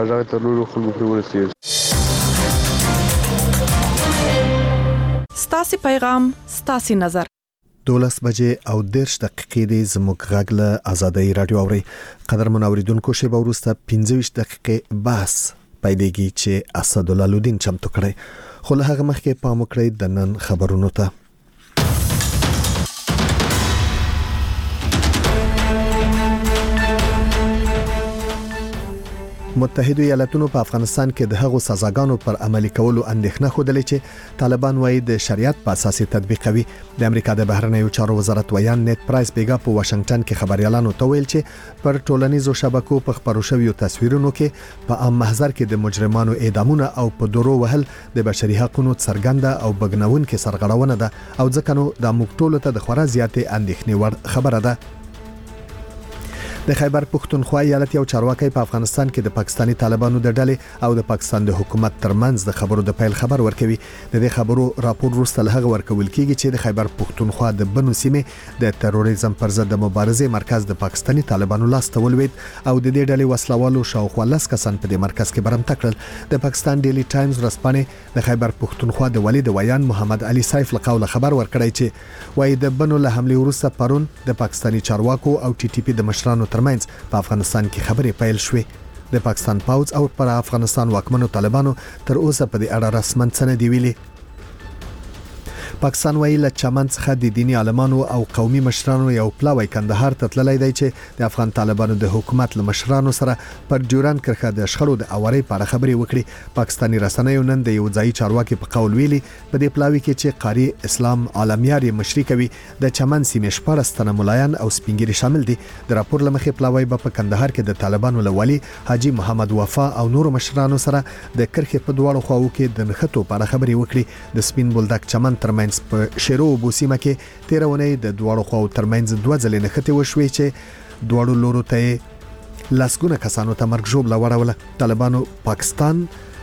هغه ته نور خلکو پرې ورسېږي. ستاسي پیغام ستاسي نظر 12 بجې او 10 دقیقې د زموږ غږ له آزادۍ رادیو اوري. قدرمن اوریدونکو شی به وروسته 15 دقیقې بس پیلېږي چې اسدالله لودین چمتو کړي. خو له هغه مخکې پام وکړئ د نن خبرونو ته. متحده ایالاتونو په افغانستان کې د هغو سزاګانو پر عملي کولو اندېښنه خوده چې طالبان وايي د شریعت په اساس تطبیقوي. د امریکا د بهرنیو چارو وزارت ویان نیت پرایس بیګا په واشنگټن کې خبريالانو ته ویل چې پر ټولنیزو شبکو په خبرو شویو تصویرونو کې په عام محضر کې د مجرمانو اعدامونه او په درو وهل د بشري حقوقو څرګنده او بګنون کې سرغړونه ده او ځکه نو د موږ ټولو ته د خورا زیاتې اندېښنې ور خبره ده. د خیبر پښتونخوا ایالت یو چارواکي په افغانستان کې د پاکستانی طالبانو د ډلې او د پاکستان د حکومت ترمنځ د خبرو د پیل خبر ورکوي. د دې خبرو راپور وروسته له هغه ورکول کیږي چې د خیبر پښتونخوا د بنو سیمې د تروریزم پر ضد د مبارزې مرکز د پاکستانی طالبانو لاس ته ولوید او د دې ډلې وسلوالو شاوخوا 10 کسان په دې مرکز کې برمته کړل. د پاکستان ډیلی ټایمز ورځپاڼې د خیبر پښتونخوا د والي د ویان محمد علي سیف له قوله خبر ورکړی چې وایي د بنو له حمله وروسته پرون د پاکستانی چارواکو او ټي ټي پی د مشرانو ترمنځ په افغانستان کې خبرې پیل شوې. د پاکستان پوځ او پر افغانستان واکمنو طالبانو تر اوسه په دې اړه رسماً څه نه دی ویلي. پاکستان وایي له چمن څخه د دینی عالمانو او قومي مشرانو یو پلاوی کندهار ته تللی دی چې د افغان طالبانو د حکومت له مشرانو سره پر ډیورند کرښه د شخړو د اوري په اړه خبرې وکړي. پاکستاني رسنیو نن د یو ځای چارواکي په قول ویلي په دې پلاوی کې چې قاری اسلام عالمیار مشري کوي د چمن سیمې 14 تنه ملایان او سپینګری شامل دي. د راپور لمخې پلاوی په کندهار کې د طالبانو له والي حاجی محمد وفا او نور مشرانو سره د کرښې په دواړو خواو کې د نښتو په اړه خبرې وکړي. د سپین بولدک چمن ترمنځ په شیرو بوسیمه کې 13 ونې د دواړو خواو ترمنځ دوه ځلې نښتې وشوې چې دواړو لورو ته لسګونه کسانو ته مرګ ژوبله وړوله. طالبانو پاکستان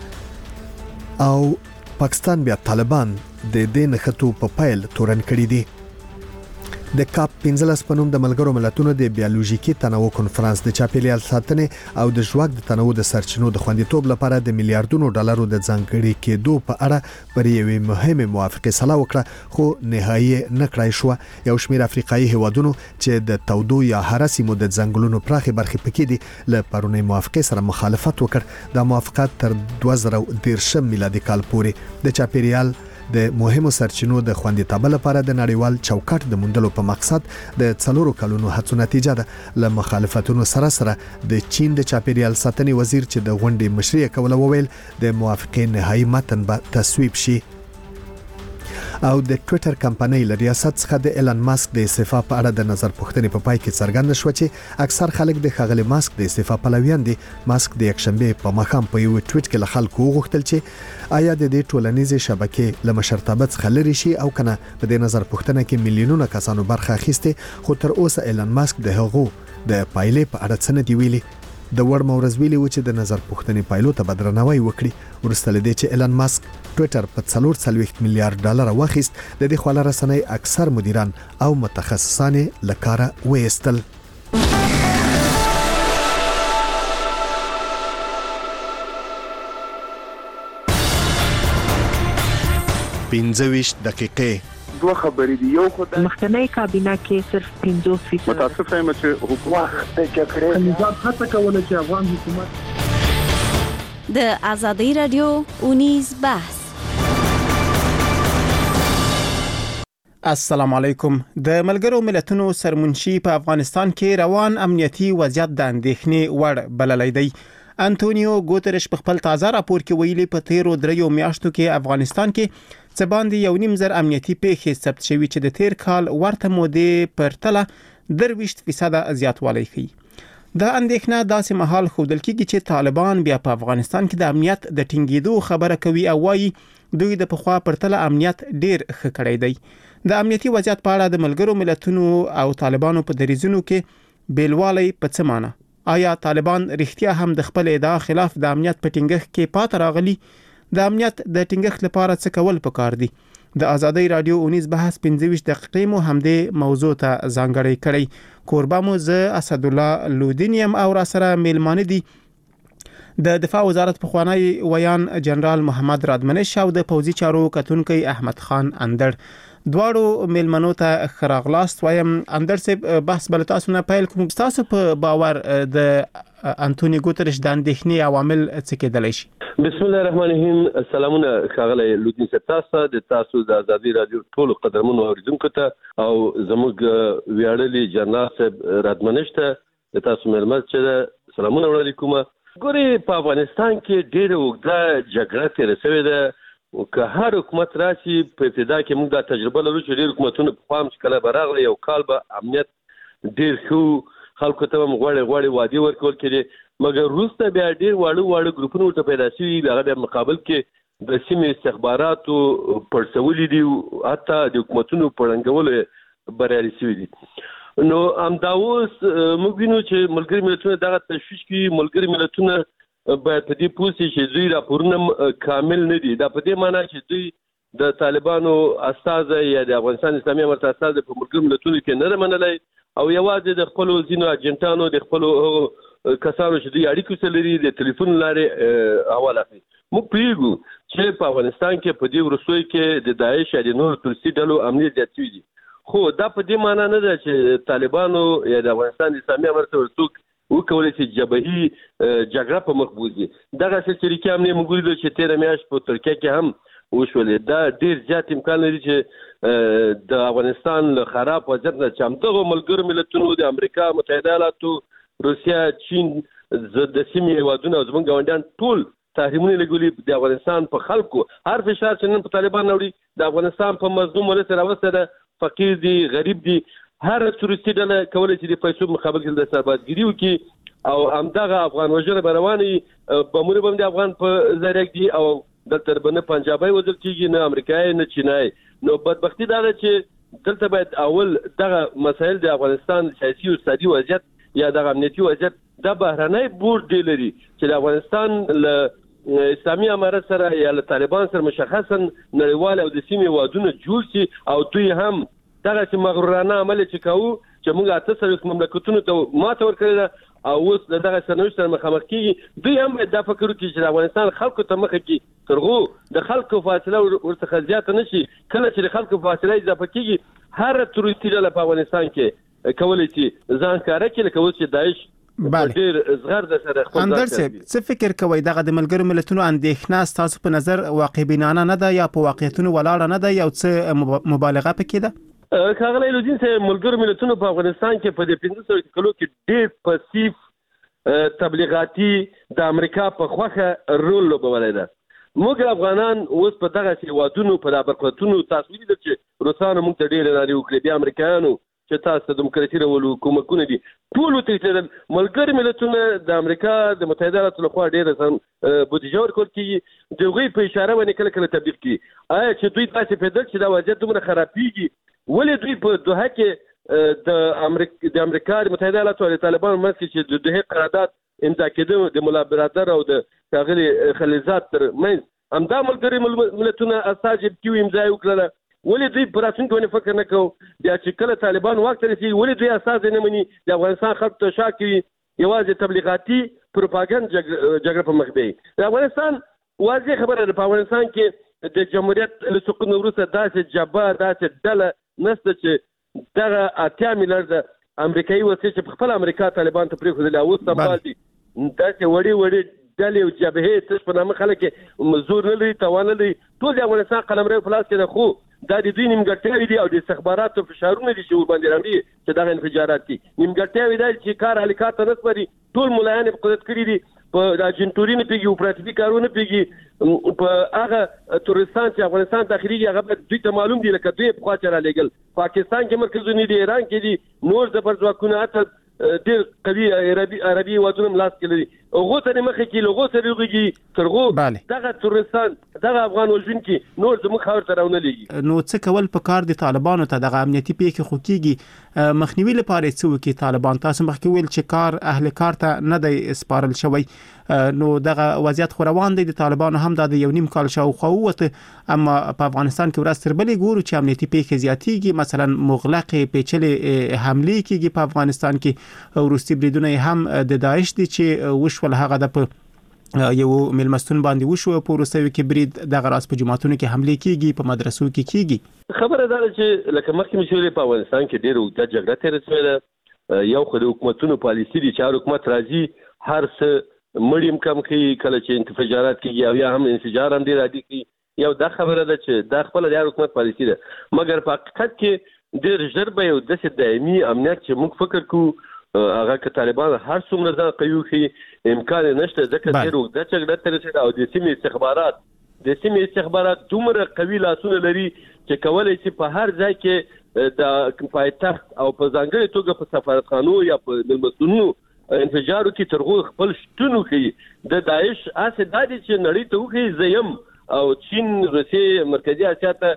بیا طالبان د دې نښتو په پیل تورن کړی دي. د کاپ 15 په نوم د ملګرو ملتونو د بیولوژیکي تنوع کنفرانس د چاپیریال ساتنې او د ژواک د تنوع د سرچینو د خوندیتوب لپاره د میلیارډونو ډالرو د ځانګړي کېدو په اړه پر یوې مهمه موافقه سلا وکړه خو نهایي نکړای شو. یو شمېر افریقایي هیوادونو چې د تودو یا هرسیمو د ځنګلونو پراخي برخې پکې دي له پرونی موافقه سره مخالفت وکړ. د موافقت تر 2013 میلادي کال پورې د چاپیریال د مهمو سرچینو د خوندیتوب لپاره د نړیوال چوکاټ د موندلو په مقصد د 4 کلونو هڅو نتیجه ده. له مخالفتونو سره د چین د چاپیریال ساتنې وزیر چې د غونډې مشري کوله وویل د موافقې نهایي متن به تصویب شي. او د ټوئیټر کمپنۍ له ریاست څخه د ایلن ماسک د استعفا په اړه د نظر پوښتنې په پای کې څرګنده شو چې اکثر خلک د خغلی ماسک د استعفا پلویان دي. ماسک د یکشنبه په مخام په یو ټویټ کې له خلکو وغوښتل چې آیا د دې ټولنیزې شبکې له مشرتابه څخه لري شي او کنه. په دې نظر پوښتنه کې میلیونونه کسانو برخه اخیسته خو تر اوسه ایلن ماسک د هغو د پایلې په اړه څه نه دی ویلي. د وړ مورز ویلي و چې د نظر پوښتنې پایلو ته بدرنوي وکړي. ورسته لدې چې ایلن ماسک ټوئیټر په 440 میلیارډ ډالر واخیست. د دې خواله رسنۍ اکثر مدیران او متخصصان له کاره وېستل. 15 دقیقې دوه خبرې دي. یو خدای مخکنی کابینه کې صرف 50% متاسفه یم چې حکومت د جګړې نظام هڅه کوله چې افغان حکومت د آزادۍ رادیو اونیز بحث. السلام علیکم. د ملګرو ملتونو سرمنشي په افغانستان کې روان امنیتي وضعیت د اندېښنې وړ بللی دی. انټونیو ګوترش په خپل تازه راپور کې ویلي په تیرو 3 میاشتو کې افغانستان کې څه باندې 1.5 امنیتي پیښې ثبت شوي چې د تیر کال ورته مودې پرتله 23% زیاتوالی ښیي. دا اندېښنه داسې مهال ښودل کېږي چې طالبان بیا په افغانستان کې د امنیت د ټینګېدو خبره کوي او وایي دوی د پخوا پرتله امنیت ډیر ښه کړی دی. د امنیتي وضعیت په اړه د ملګرو ملتونو او طالبانو په دریځونو کې بیلوالی په څه معنی؟ آیا طالبان رښتیا هم د خپل ادعا خلاف د امنیت په ټینګښت کې پاتې راغلي؟ د امنیت د ټینګښت لپاره څه کول پکار دي؟ د آزادۍ رادیو اونیز بحث 15 دقیقې مو همدې موضوع ته ځانګړی کړی. کوربه مو زه اسدالله لودین یم او را سره میلمانه دي د دفاع وزارت پخوانی ویان جنرال محمد رادمنش او د پوځي چارو کتونکي احمد خان اندړ دواړو میلمنو ته خراغلاست وایم. اندړ صاحب بحث بل تاسو نه پیل کوم. تاسو په باور د انټونی ګوتریش د اندېښنې عوامل څه کېدلی شي؟ بسم الله الرحمن الرحیم. سلامونه ښاغلی لودین صاحب، تاسو د ازادي رادیو ټول قدرمنو اوریدونکو ته او زموږ ویاړلي جنرال صاحب رادمنش ته تاسو مېلمه چې سلامونه وړاندې کوم. ګوري په افغانستان کې ډېره اوږده جګړه تېره شوې ده. که هر حکومت راشي په ابتدا کې موږ دا تجربه لرو چې ډېر حکومتونه په پام چې کله به راغلی یو کال به امنیت ډېر ښه خلکو ته هم غوړې وعدې ورکول کېدې، مګر وروسته بیا ډېر واړه ګروپونه ورته پیدا شوي، د هغه بیا مقابل کې د سیمې استخباراتو پړسولي دي، حتی د حکومتونو په ړنګولو بریالي شوي دي. نو همدا اوس موږ وینو چې ملګري ملتونه دغه تشویش کوي. ملګري ملتونه باید په دې پوه شي چې دوی راپورونه کامل نه دي. دا په دې معنی چې دوی د طالبانو استازی یا د افغانستان اسلامي امارت استازی په ملګري ملتونو کې نه منلی او یوازې د خپلو ځینو اجنټانو د خپلو کسانو چې دوی اړیکو سره لري د ټلیفون لارې حواله کوي. موږ پوهېږو چې په افغانستان کې په دې وروستیو کې د داعش یا د نورو تروریستي ډلو امنیت زیات شوي دي، خو دا په دې معنی نه ده چې طالبانو یا د افغانستان اسلامي امارت ورڅوک وکولی چې جبهي جګړه په مخ بوځي. دغه چریکي امنیه موږ ولیدل چې تېره میاشت په ترکیه کې هم وشولې. دا ډېر زیات امکان لري چې د افغانستان له خراب وضعیت نه چې همدغو ملګرو ملتونو د امریکا متحده ایالاتو، روسیه، چین، د سیمې هېوادونه او زموږ ګاونډیان ټول تحریمونه لګولي د افغانستان په خلکو. هر فشار چې نن په طالبان راوړي د افغانستان په مظلوم ولس راوسته ده، فقیر دي، غریب دي، هر تروریستي ډله کولی چې د پیسو مقابل کې د سربازګري وکړي او همدغه افغان وژنه به روانه وي. بمونه به هم د افغان په ذریعه دي او دلته به نه پنجابی وژل کېږي، نه امریکایي، نه چینایي. نو بدبختي دا ده چې دلته باید اول دغه مسایل د افغانستان سیاسي او اقتصادي وضعیت یا دغه امنیتي وضعیت د بهرنی بورډ دی لري چې د افغانستان له اسلامي امارت سره یا له طالبان سره مشخصا نړیوال او د سیمې هېوادونه جوړ شي او دوی هم دغه چې مغرورانه عمل چې کوو چې موږ 800 مملکتونو ته ماته ورکړې ده او اوس دغه سرنوشت سره مخامخ کېږي. دوی هم باید دا فکر وکړي چې د افغانستان خلکو ته مخه کړي تر هغو د خلکو فاصله ورڅخه زیاته نه شي. کله چې د خلکو فاصله اضافه کېږي هر تروریستي ډله په افغانستان کې کولی شي ځان ښکاره کړي، لکه اوس چې داعش ډېر زغر د سره خپل اندر صاحب څه فکر کوئ دغه د ملګرو ملتونو اندېښنه ستاسو په نظر واقع بینانه نه ده یا په واقعیتونو ولاړه نه ده، یو څه مبالغه پکې ده؟ ښاغلی لودین صاحب، ملګرو ملتونو په افغانستان کې په دې 1500 کلو کې ډېر پسیف تبلیغاتي د امریکا په خوښه رول لوبولی ده. موږ افغانان اوس په دغه هېوادونو په دا برخوتونو تاسو ولیدل چې روسانو موږ ته ډېرې نارې وکړې، بیا امریکایانو چې تاسو ته دیموکراسي راولو کومکونه دي ټول وتښتېدل. ملګري ملتونه د امریکا د متحده ایالاتو لخوا ډېره بودیجه ورکول کېږي، د هغوی په اشاره باندې کله کله تبلیغ کړي. آیا چې دوی داسې پوهېدل چې دا وضعیت دومره خرابېږي، ولې دوی په دوحه کې د امریکا د متحده ایالاتو او د طالبانو منځ کې چې د دوحې قرارداد امضا کېده د ملا برادر او د ښاغلي خلیلزاد تر منځ همدا ملګري ملتونه استازي پکې امضا یې وکړله، ولې دوی په راتلونکي باندې فکر نه کوو؟ بیا چې کله طالبان واک ته رسېږي ولې دوی استازي نه مني، د افغانستان خلکو ته شا کوي، یوازې تبلیغاتي پروپاګند جګړه په مخ بیایي. د افغانستان واضح خبره ده، په افغانستان کې د جمهوریت له سقوط نه وروسته داسې جبهه داسې ډله نشته چې دغه 8 میلیارده امریکایي وسیلې چې په خپل امریکا طالبان ته پرېښودلې اوس سمبال دي، داسې وړې ډلې او جبهې تش په نامه خلک زور نه لري، توان نه لري، ټول د افغانستان قلمرو په لاس کې ده، خو دا د دوی نیمګړتیاوې دي او د استخباراتو فشارونه دي چې ورباندې راوړي چې دغه انفجارات دي. نیمګړتیاوې دا چې کار حرکات ته نه سپاري، ټول ملایان یې په قدرت کړي دي، په اجنټوري نه پوهېږي، اپراتیفي کارونه پوهېږي، په هغه تورستان چې افغانستان داخليږي هغه باید دوی ته معلوم دي، لکه دوی پخوا چې رالېږل. پاکستان کې مرکزونه دي، ایران کې دي، نور زبرځواکونه حتی ډېر قوي عربي هېوادونه هم لاس کې لري، هغو ته یې مخې کړي، له هغو سره وغږېږي، تر هغو دغه تورستان دغه افغان وژونکي نور زموږ خاورې ته راونه لېږي. نو څه کول پکار دي طالبانو ته دغه امنیتي پیښې خو کېږي، مخنیوي لپاره یې څه وکړي طالبان؟ تاسو مخکې ویل چې کار اهل کار ته نه دی سپارل شوی، نو دغه وضعیت خو روان دی، د طالبانو هم د یو نیم کال شاوخوا ووته، اما په افغانستان کې ورځ تر بلې ګورو چې امنیتي پیښې زیاتېږي، مثلا مغلقې پیچلې حملې کېږي په افغانستان کې، وروستي بریدونه هم د داعش دي چې وشول، هغه د یو ملمستون باندې وشو په روسیو کې برید د غراس په جماعتونو کې حمله کیږي په مدرسو کې کیږي خبره ده چې لکه مخکې مشورې په افغانستان کې ډېر وګړه جګړه تیر شوې ده یو خو د حکومتونو پالیسي دي چې حکومت راځي هر څه مړیم کم کوي کله چې انفجارات کیږي او یا هم انفجار هم ډېر عادي کوي یو دا خبره ده چې دا خپل د حکومت پالیسي ده مګر په حقیقت کې ډېر ژر به یو داسې دایمي امنیت چې موږ فکر کوو هغه که طالبان هر څومره ځان قوي کړي امکان نشته ځکه ډېر وګړه جګړه تیر شوې او د سیمې استخبارات دومره قوي لاسونه لري چې کولای شي په هر ځای کې د پایتخت او په ځانګړي توګه په سفارتخانو یا په ملمستونونو انفجارو کې ترغو خپل شتون کوي د داعش اساس د دې چې نړۍ ته وخی زیم او چین روسیې مرکزی اسیا ته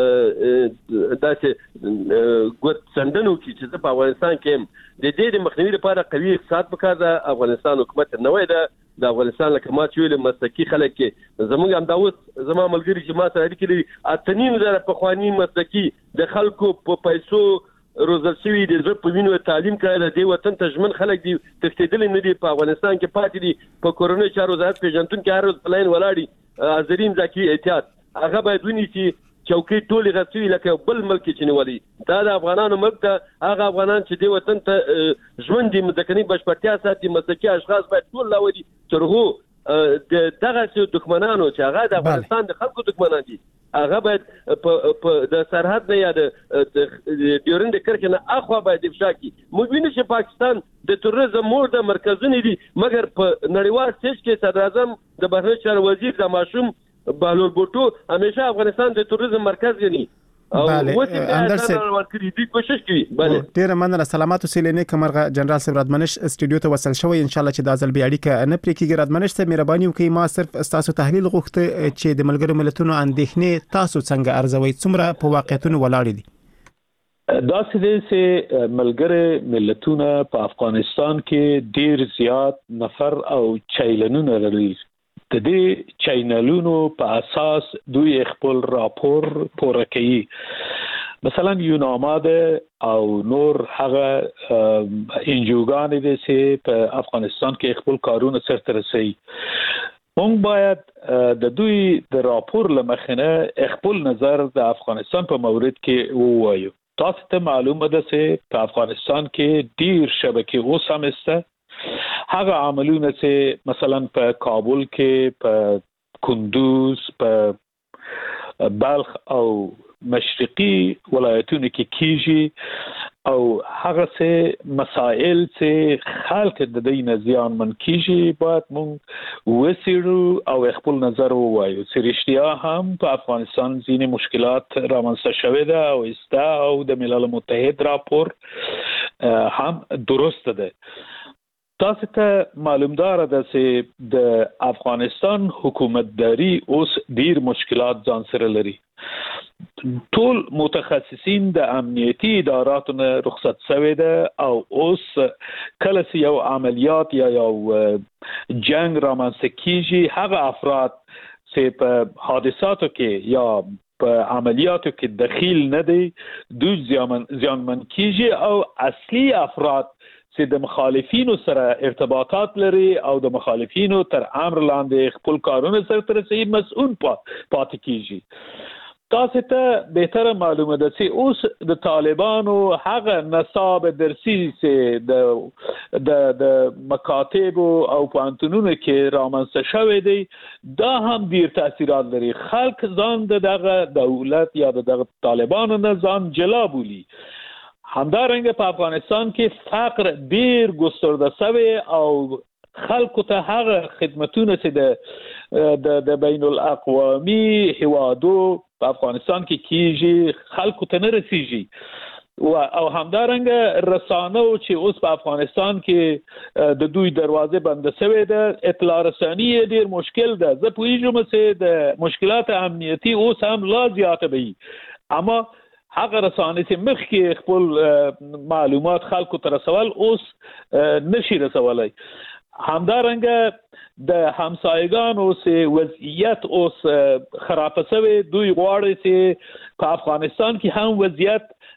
داسې ګوت سندنو کې چې په افغانستان کې د دې مخنیوي لپاره قوي اقتصاد پکار ده افغانستان حکومت نوې ده د افغانستان لکه ما چې ویل مسلکي خلک کې زموږ هم دا اوس زما ملګری چې ما سره اړیکې لري اتنین زره پخوانی مسلکي د خلکو په پیسو روزل شوی د زړه په وینو تعلیم کړی دی وطن ته ژمن خلک دي تښتېدل نه دي په افغانستان کې پاتې دي په کورونو چارو وزارت پیژنتون کې هر ورځ پلاین ولاړی ازرین ځکه احتیاط هغه باید ونیسي چوکۍ ټولې غوښتي لکه بل ملک چې نیولې دا د افغانانو ملک ته هغه افغانان چې دی وطن ته ژوند دي مدکني بشپړتیا ساتي مسلکي اشخاص باید ټول لاودي ترغو د دغه دښمنانو چې هغه د افغانستان د خلکو دښمنان دي هغه باید په د سرحد نه یا د ډیورند کرښې نه اخوا باید افشا کړي موږ وینو چې پاکستان د تروریزم مور د مرکزونه دي مګر په نړیوال سټیج کې صدر اعظم د بهرنیو چارو وزیر د ماشوم بهلول بوټو همیشه افغانستان د تروریزم مرکز غني بله اندر سه دي کوشش کوي بله ډیر مننه سلامات اوسئ کمرغه جنرال صاحب رادمنش استودیو ته وصل شوی ان شاء الله چې د ازل بیا اړیکه نه پرې کیږي رادمنش ته مهرباني وکړئ ما صرف تاسو تحلیل غوښته چې د ملګرو ملتونو اندېښنې تاسو څنګه ارزوي څومره په واقعیتونو ولاړ دي دا چې ملګری ملتونه په افغانستان کې ډیر زیات نفر او چیلنونه لري د دې چینلونو په اساس دوی خپل راپور پوره کوي مثلا یوناماد او نور هغه انجوګان دي چې په افغانستان کې خپل کارونه سرته رسوي موږ باید د دوی د راپور لمخنه خپل نظر د افغانستان په مورد کې ووایو تاسو ته معلومه ده چې په افغانستان کې ډیر شبکې اوس هم شته هغه عملونه چې مثلا په کابل کې په کندوز په بلخ او مشرقي ولایتونو کې کیږي او هغه څه مسائل چې خلک د دې نه زیانمن کیږي باید موږ وسیړو او خپل نظر ووایو چې رښتیا هم په افغانستان ځینې مشکلات رامنځته شوې ده او استا او د ملل متحد راپور هم درست ده تاسو ته معلومدار ده چې د افغانستان حکومتداري اوس ډیر مشکلات ځان سره لري ټول متخصصین د امنیتي اداراتو نه رخصت شوی ده او اوس کله چې یو عملیات یا یو جنگ رامنځته کیږي هغه افراد چې په حادثاتو کې یا په عملیاتو کې دخیل نه دي دوی زیانمن کیږي او اصلي افراد چې د مخالفینو سره ارتباطات لري او د مخالفینو تر امر لاندې خپل کارونه سره رسوي مسؤل پاتې کیږي تاسو ته بهتره معلومه ده چې اوس د طالبانو هغه نصاب درسي چې د مکاتب او پوهنتونونو کې رامنځته شوی دی دا هم ډیر تاثیرات لري خلک ځان دغه دولت یا دغه طالبانو نه ځان جلا بولي همدارنګه په افغانستان کې فقر ډیر ګسترده شوی او خلکو ته هغه خدمتونه چې د بین الاقوامي هوادو په افغانستان کې کیږي خلکو ته نه رسیږي او همدارنګه رسانو چې اوس په افغانستان کې د دوی دروازه بند شوی ده اطلاع رسانی ډیر مشکل ده زه پوهیږم چې د مشکلات امنیتي اوس هم لا زیاته وي اما هغه رسانې چې مخکې خپل معلومات خلکو ته رسول اوس نشي رسولای همدارنګه د همسایگانو سه وضعیت اوس خراب شوی دوی غواړي چې په افغانستان کې هم وضعیت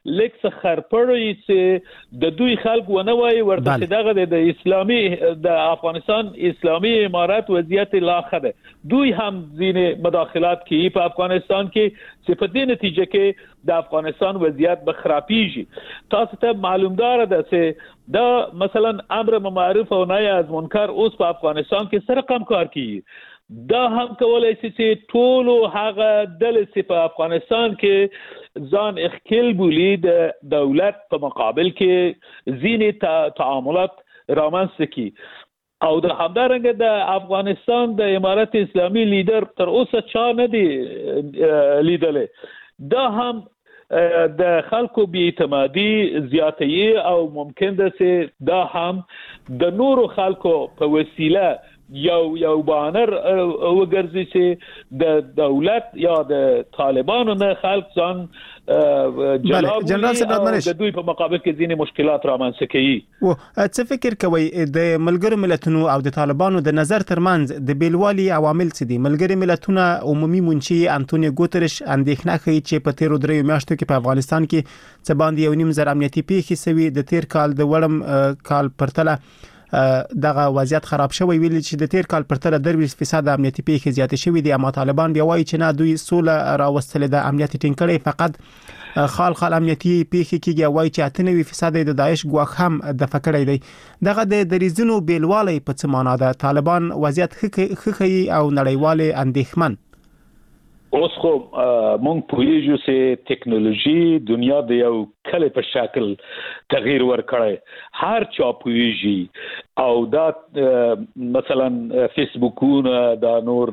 لیک څه خرپړی چې د دوی خلک ونه وای ورته دغه د اسلامي د افغانستان اسلامي امارات وضعیت لا خده دوی هم ځینې مداخلات کوي په افغانستان کې چې په دې نتیجه کې د افغانستان وضعیت به خرابېږي تاسو ته معلومدار ده چې دا مثلا امر معروف او نهی از منکر اوس په افغانستان کې سره کم کار کوي دا هم کولای شي چې ټول هغه ډلې چې په افغانستان کې ځان اخکل بولی د دولت په مقابل کې ځینې تعاملات رامنځته کی او د همدارنګه د افغانستان د امارت اسلامي لیدر تر اوسه چا نه دی لیدلې دا هم د خلکو بی‌اعتمادي زیاتوي او ممکن ده چې دا هم د نورو خلکو په وسیله یو بانر وګرځي چې د دولت یا د طالبانو نه خلک ځان جنرال صاحب د دوی په مقابل کې ځینې مشکلات رامنځته کوي او څه فکر کوي د ملګرو ملتونو او د طالبانو د نظر ترمنځ د بیلوالي عوامل څه دي ملګري ملتونه عمومي منشي انټونیو ګوتریش اندېښنه کوي چې په تیرو درې میاشتو کې په افغانستان کې څه باندې 1.5 زره امنیتي پیښې سوي د تیر کال د وړم کال پرتله دغه وضعیت خراب شوی ویل چې د تیر کال پرتله 30% امنیتي پیښې زیاتې شوې دي اما طالبان بیا وایي چې نه دوی سوله راوستل د امنیت ټینګړې فقط خال امنیتي پیښې کېږي وایي چې 98% د داعش ګواښ هم د فکرې دی دغه د دریزونو بیلوالی په څه معنا ده طالبان وضعیت خخي او نړیوال اندېښمن اوس خو مونږ پوهیږو چې ټیکنالوژي دنیا د یو کله په شکل تغییر ورکړی هر چا پوهیږي او دا مثلا فیسبوکونه دا نور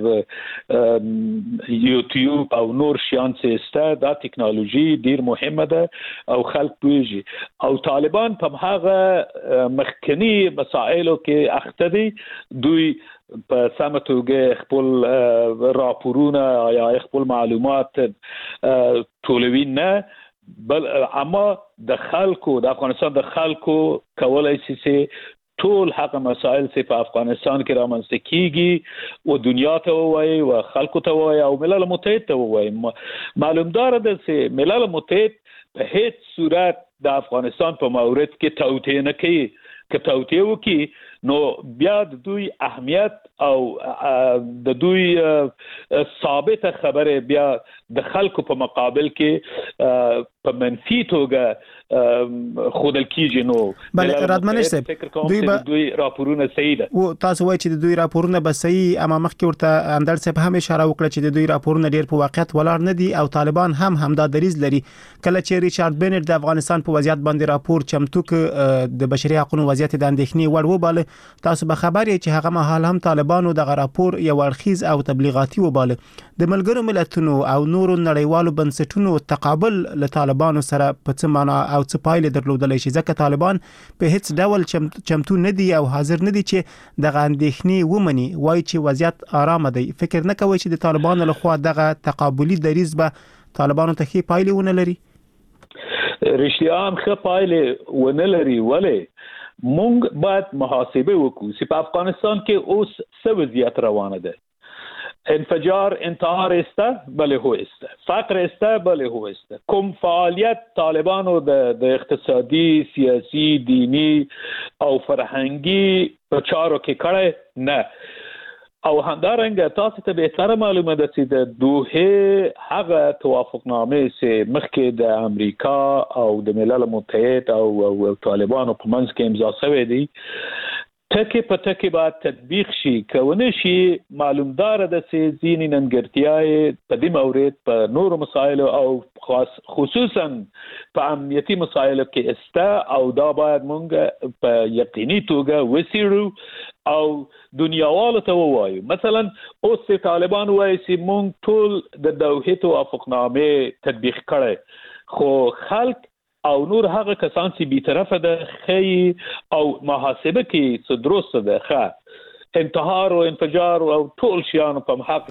یوټیوب او نور شیان چې دا ټیکنالوژي ډیر مهمه ده او خلک پوهیږي او طالبان په هغه مخکنی مسائلو کې اخته دي دوی په سمه توګه خپل راپورونه یا خپل معلومات ټولوي نه بل اما د خلکو د افغانستان د خلکو کولای شي چې ټول حق مسائل چې په افغانستان کې رامنځته کیږي او دنیا ته وایي او خلکو ته وایي او ملل متحد ته وایي معلومدار ده چې ملل متحد په هیڅ صورت د افغانستان په مورد کې توطئه نه کوي که توطئه وکړي نو بیا د دوی اهمیت او د دوی ثابته خبره بیا د خلکو په مقابل کې په منفي توګه خودل کیږي نو بل رادمنش صاحب دوی راپورونه صحیح ده او تاسو وایي چې د دوی راپورونه به صحیح اما مخکې ورته اندر صاحب هم اشاره وکړه چې د دوی راپورونه ډیر په واقعیت ولاړ نه دي او طالبان هم دا دریز لري کله چې ریچارډ بینر د افغانستان په وضعیت باندې راپور چمتو ک د بشري حقوقو وضعیت د اندېښنې وړ وباله تاسو به خبر یې چې هغه مهال هم طالبانو د راپور یو اړخیز او تبلیغاتي وباله د ملګرو ملتونو او نورو نړیوالو بنسټونو تقابل له طالبانو سره په څه معنا او څه پایله درلودلی شي ځکه طالبان په هیڅ ډول چمتو نه دي او حاضر نه دي چې د اندېښنې ومني وایي چې وضعیت آرام دی فکر نه کوي چې د طالبانو لخوا دغه تقابلي دریز به طالبانو ته ښه پایله ونه لري رښتیا هم ښه پایله ونه لري ولې مونږ باید محاسبه وکړو چې په افغانستان کې اوس څه وضعیت روانه ده انفجار انتحار است بله هو است فقر است بله هو است کوم فعالیت طالبانو د اقتصادي سیاسي دینی او فرهنګي په چارو کې کړه نه او همدارنګه تاسو ته به تر معلومه ده چې د دوه هغه توافقنامه چې مخکې د امریکا او د ملل متحد او طالبانو په منځ کې امضا شوی دی ټکی په ټکی باید تطبیق شي کونه شي معلومدار ده چې ځینې ننګرتیاي په دې مورید په نورو مسایلو او خصوصا په امنیتي مسایلو کې استا او دا باید مونږ په یقیني توګه وسیرو او دنیاوالو ته وایو مثلا اوس طالبان وایي چې مونږ ټول د دوحه توافقنامه تطبیق کړي خو خلک او نور هغه کسان چې بی‌طرفه ده خی او محاسبه کې څه درسته ده ښه انتحار او انفجار او ټول شیان په حق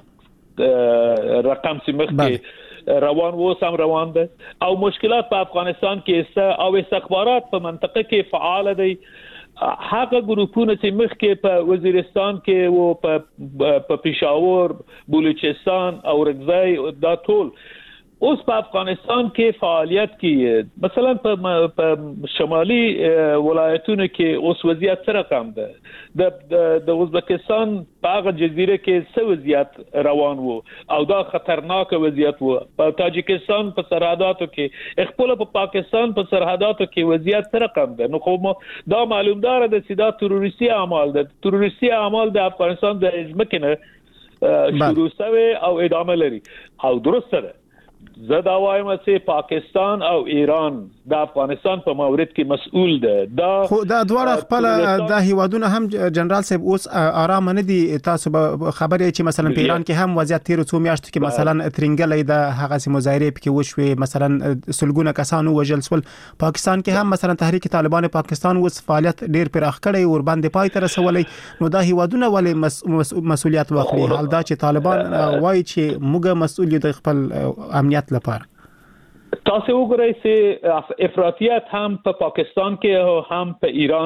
رقم چې مخکې روان و سم روان ده او مشکلات په افغانستان کې او استخبارات په منطقه کې فعال دي هغه ګروپونه چې مخکې په وزیرستان کې او په پېښور بلوچستان او رګزای دا ټول اوس په افغانستان کې فعالیت کې مثلا په شمالي ولایتونو کې اوس وضعیت سره کم ده د ازبکستان په هغه جزیره کې څه وضعیت روان وو او دا خطرناک وضعیت وو په تاجکستان په سرحداتو کې خپل په پاکستان په سرحداتو کې وضعیت سره کم ده نو خو دا معلوم دار د سیدا تروریستي اعمال د افغانستان د ازمکنه شروع شوه او ادامه لري او درسته ده زه دا وایم چې پاکستان او ایران د افغانستان په مورد کې مسؤل ده دا خو دا دواړه خپل د هیوادونو هم جنرال صاحب اوس آرام نه دي تاسو خبرې چې مثلا په ایران کې هم وضعیت تیر څو میاشتو کې مثلا ترنګلې د هغه سي مظاهره کې وشوي مثلا سلګونه کسانو وژل شول پاکستان کې هم مثلا تحریک طالبان پاکستان اوس فعالیت ډیر پراخ کړي ور باندې پای ته رسولې نو دا هیوادونه ولې مسؤلیت واخلي حال دا چې طالبان وایي چې موږ مسؤل یو د خپل امنیت لپاره تاسو وګورئ چې افراطیت هم په پاکستان کې او هم په ایران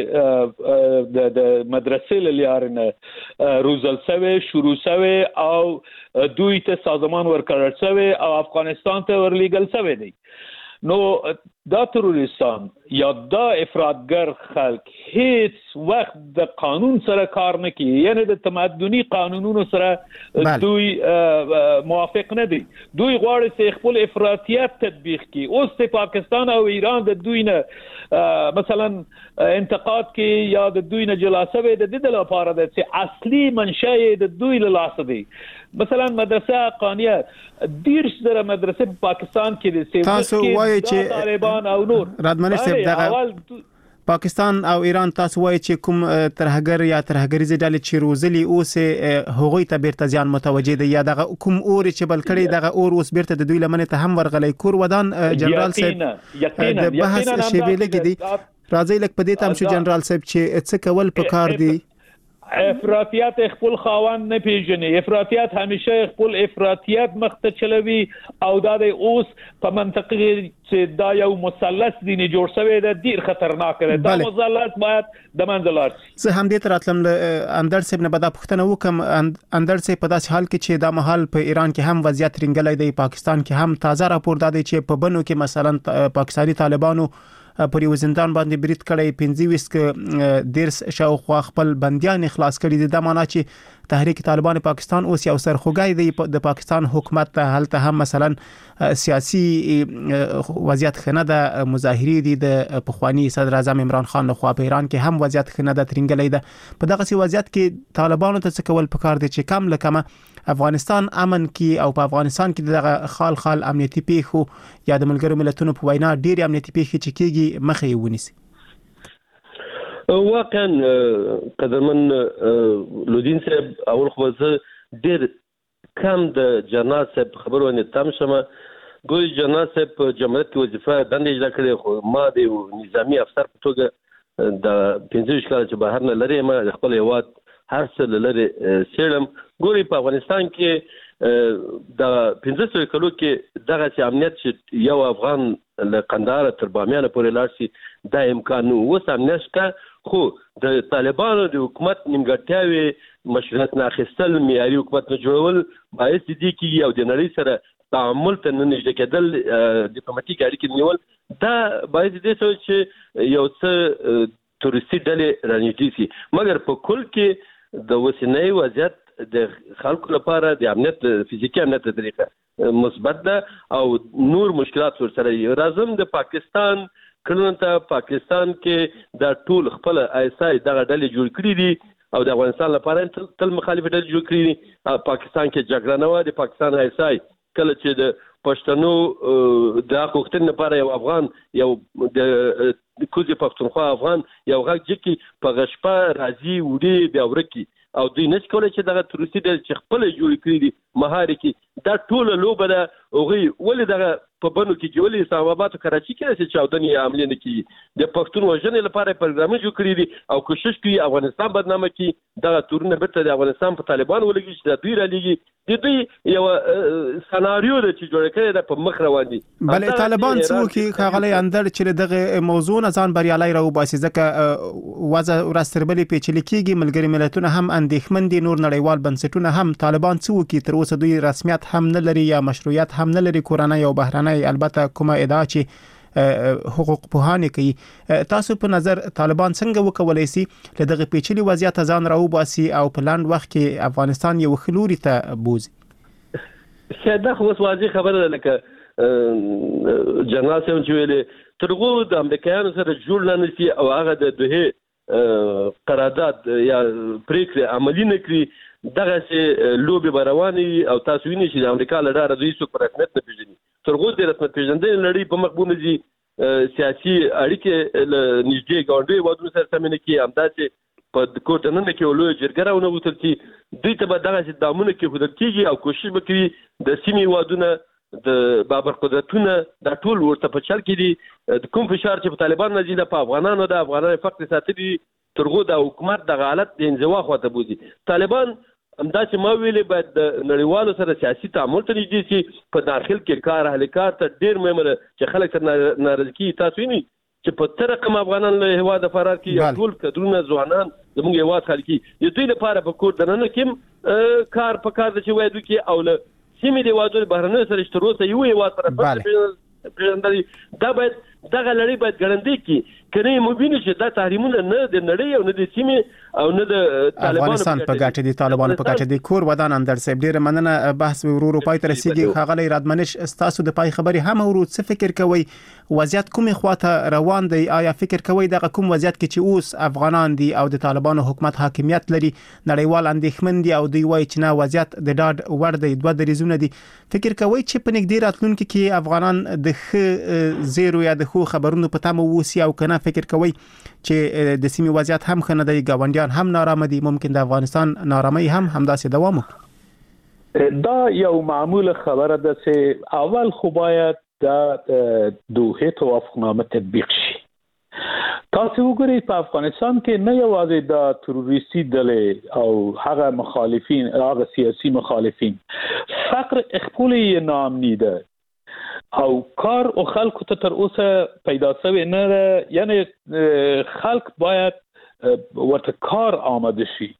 کې د مدرسې لارې روزل شوی شروع شوی او دوی ته سازمان ورکړل شوی او افغانستان ته ورلیږل شوی دی نو دا تروریستان یا دا افراطګر خلک هیڅ وخت د قانون سره کار نه کوي یعنی د تمدني قانونونو سره دوی موافق نه دي دوی غواړي چې خپل افراطیت تطبیق کړي اوس د پاکستان او ایران د دوی نه مثلا انتقاد کې یا د دوی نه جلاسه د دې لپاره د چې اصلي منشأ د دوی له لاسه دی مثلا مدرسه قانیه دیرش در مدرسه په پاکستان کې د تاسو وایي چې طالبان او نور رادمنی صاحب دغه پاکستان او ایران تاسو وایي چې کوم ترهګر یا ترهګریزه ډلې چې روزلي اوس هغوی ته بیرته ځان متوجه دي یا دغه کوم اور چې بل کړي دغه اور اوس بیرته د دوی لمنه ته هم ورغلی کور ودان جنرال صاحب د بحث شیبه لګي دي راځي لک په دې تام شو جنرال صاحب چې څه کول پکار دي افراطیت خپل خاوند نه پیژني افراطیت همیشه خپل افراطیت مخته چلوي او دا د اوس په منطقه چې دا یو مثلث دی نه جوړ شوی دی ډیر خطرناک دی دا مثلث باید د منځ لاړ شي زه هم دې تر اتلم اندر صاحب نه بدا پښتنه وکم اندر صاحب په داسې حال کې چې دا محل په ایران کې هم وضعیت رنګلای دی پاکستان کې هم تازه راپور دی چې په بنو کې مثلا پاکستاني طالبانو پر یو زندان باندې برید کړی 25 ک دیرس شاوخوا خپل بنديان خلاص کړي دي د معنا چې تحریک طالبان پاکستان اوس یو سرخوګای دی د پاکستان حکومت هلته هم مثلا سیاسي وضعیت خنه د مظاهری دي د پخوانی صدر اعظم عمران خان لخوا په ایران کې هم وضعیت خنه د ترنګلې ده په دغه وضعیت کې طالبانو ته څه کول پکار دي چې کم لکه افغانستان امن کې او په افغانستان کې دغه خال امنیتي پیښو یا د ملګرو ملتونو په وینا ډېر امنیتي پیښې چې کېږي مخه یې ونیسي واقعا قدرمن لودین صاحب اول خو زه ډېر کم د جنرال صاحب خبرونه تم شمه ګوي جنرال صاحب په جمهوریت کې وظیفه دندې اجرا کړې خو ما د نظامی افسر په توګه د 15 کال چې بهر نه لري ما خپل هواد هر څه لري سیرم ګوري په افغانستان کې د 15 کلو کې دغه چې امنیت چې یو افغان له قندهار تر بامیان پورې لاړ شي دا امکان نو اوس امنیت شته خو د طالبانو د حکومت نیمګړتیاوې مشروعیت نه اخیستل معیاري حکومت نه جوړول باعث دي چې یو د نړۍ سره تعامل ته نږدې کېدل ډیپلوماټیک اړیکې نیول دا باعث دي چې یو څه تورستي ډلې رانیټي شي مګر په کل کې د وسنۍ وضعیت د خلکو لپاره د امنیت فزیکی امنیت طریقه مثبت ده او نور مشکلات سره راځم د پاکستان کله پاکستان کې د ټول خپل ایسای دغه ډلې جوړ کړې دي او د افغانستان لپاره تل مخالفت ډلې جوړ کړې دي پاکستان کې جګړه نه و د پاکستان ایسای کله چې د پښتنو د حقوقتن لپاره یو افغان یو د کوزي پښتونخوا افغان یو غږ چې په غشپه راځي وړي بیا ورکی او دوی نش کولای چې دغه تروریستي د خپل جوړ کړی دي مهاري کې دا ټول لوبه ده اوغي ولې دغه په بنو کې جوړې اسلام آباد او کراچي کې چې چاودنې عملي نه کیږي د پښتون وژنې لپاره پروګرام جوړ کړی دي او کوشش کوي افغانستان بدنامه کړي دغه تورونه بیرته د افغانستان په طالبان ولګي چې د دوی را لګي د دوی یو سناریو د چې جوړ کړی د په مخ روان دي بلې طالبان څو کې خاغلی اندر چې دغه موضوع نه ځان بریالي راو باسي ځکه وضع ورستربلې پیچلې کیږي ملګری ملتونه هم اندېښمن دي نور نړیوال بنسټونه هم طالبان څو کې تر اوسه دوی رسمیت حاکمیت هم نه لري یا مشروعیت هم نه لري کورنۍ او بهرنۍ. البته کومه ادعا چې حقوق پوهانې کوي. تاسو په نظر طالبان څنګه وکولای شي له دغه پیچلي وضعیت ځان راوباسي او په لاند وخت کې افغانستان یو خلوري ته بوزي؟ دا خو واضح خبره ده لکه جنرال سیم چې ویلې ترغو د امریکایانو سره جوړ نه نشي او هغه د دوه قرارداد یا پریکړه عملی نه کړی دغه چې لوبي برواني او تاسو وینئ چې د امریکا له ډاره دوی څوک رسمیت نه پیژني. ترغو د رسمیت پیژندنې لړۍ په مخ باندې دي سیاسي اړیکې نږدې ګاونډي وادونو سره تمنه کې همداسې په کوټه نه کې ولوي جرګه راونه وتل چې دوی ته به دغه چې دامونه کې خودت کیږي او کوشش وکړي د سیمې وادونه د بابر قدرتونه د ټول ورته په چل کې دي. کوم فشار چې په طالبان نه دي په افغانانو د افغانانو فقط ساتلي ترغو د حکومت د حالت د انزوا خواته بوزي. طالبان همدا چې ما ویلې باید د نړیوالو سره سیاسي تعامل ته نږدې شي. په داخل کې کار اهل کار ته ډېر مهم ده چې خلک سره ناراضي کیږي. تاسو وینئ چې په تر رقم افغانان له هوا د فرار کې ټول کډرونه ځوانان زموږ هوا خلکي د دوی لپاره په کور دننه کې کار په کار د چې وایي کې او له سیمې د وادو بهرنۍ سره اشتراک یو هوا سره پیژندل دا باید دغه لړۍ باید ګړندې کی کني مبینه چې دا تحریمونه نه د نړۍ او نه د سیمې او نه د طالبانو افغانستان په ګټه دي طالبانو په ګټه دي. کور ودان اندر صاحب ډیر مننه. بحث ورو پای ته رسیدي. خاغلی رادمنش تاسو د پای خبري هم ورو څه فکر کوي وضعیت کومه خواته روان دی؟ آیا فکر کوي دغه کوم وضعیت کې چې اوس افغانان دي او د طالبانو حکومت حاکمیت لري نړیوال اندېښمن دي او دوی وایي چې نه وضعیت د ډاډ ور دی دوه دریزونه دي؟ فکر کوي چې په نږدې راتلونکي کې افغانان د زیرو یا د خو خبرونو په تمه ووسی او کنه فکر کوي چې د سیمې وضعیت هم خنه دی ګاونډیان هم نارامه دي ممکن د افغانستان نارامي هم همداسې دوام وکړي؟ دا یو معمول خبره ده چې اول خو باید د دوحه توافقنامه تطبیق شي. تاسو وګورئ په افغانستان کې نه یوازې د تروریستي ډلې او هغه مخالفین هغه سیاسي مخالفین فقر خپل نامنی ده او کار او خلکو ته تر اوسه پیدا شوی نه. یعنی خلک باید ورته کار آماده شي.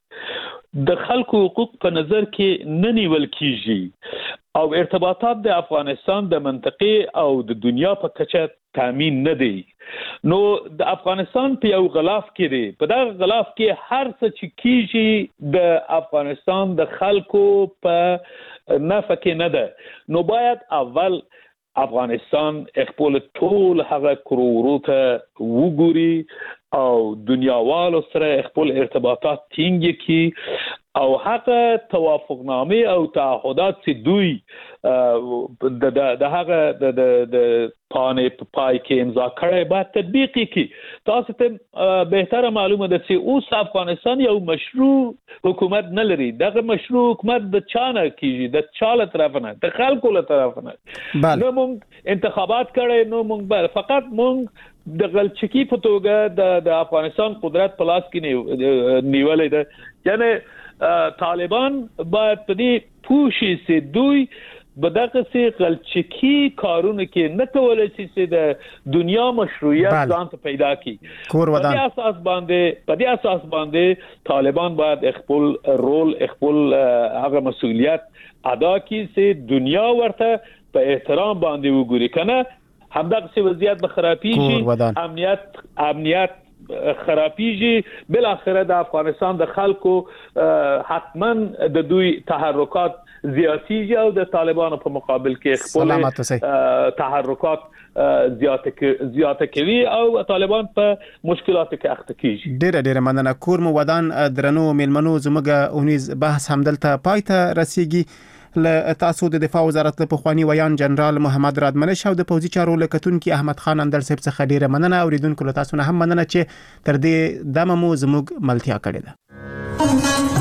د خلکو حقوق په نظر کې نه نیول کیږي او ارتباطات د افغانستان د منطقې او د دنیا په کچه تامین نه دی. نو د افغانستان په یو غلاف کې دی. په دغه غلاف کې هر څه چې کیږي د افغانستان د خلکو په نفع کې نه ده. نو باید اول افغانستان خپل ټول هغه کرورو ته وګوري او دنیاوالو سره خپل ارتباطات ټینګ کړي او هغه توافقنامه او تعهدات چې دوی د هغه د پانې پای کې امضا کړي باید تطبیق کړي. تاسو ته بهتره معلومه ده چې اوس افغانستان یو مشروع حکومت نه لري. دغه مشروع حکومت د چانه کیږي د چاله طرف نه د خلکو له طرف نه. نو موږ انتخابات کړي نو موږ فقط موږ د غلچکی په توګه د افغانستان قدرت په لاس کې نیولې ده. یعنی طالبان باید په دې پوښي چې دوی بدغه سي غلچکی کارونه کې نه کولای شي چې د دنیا مشروعیت ځان ته پیدا کړي. په دې اساس باندې طالبان باید خپل رول خپل هغه مسؤلیت ادا کړي چې دنیا ورته په احترام باندې وګوري. کنه همدغه سي وضعیت به خرابېږي امنیت خرابېږي بل اخره د افغانستان د خلکو حتما د دوی تحرکات زیاتیږي او د طالبانو په مقابل کې خپل تحرکات زیاته کوي او طالبان په مشکلاتو کې اخته کیږي. ډېر مننه. کور مو ودان درنو ملمنو زموږ اونیز بحث همدلته پای ته رسیږي. له تاسو د دفاع وزارت له پخوانی ویان جنرال محمد رادمنش او د پوځي چارو لکتونکو احمد خان اندر صاحب څخه ډیره مننه. اوریدونکو له تاسو نه هم مننه چې تر دې دمه مو زموږ ملتیا کړې ده.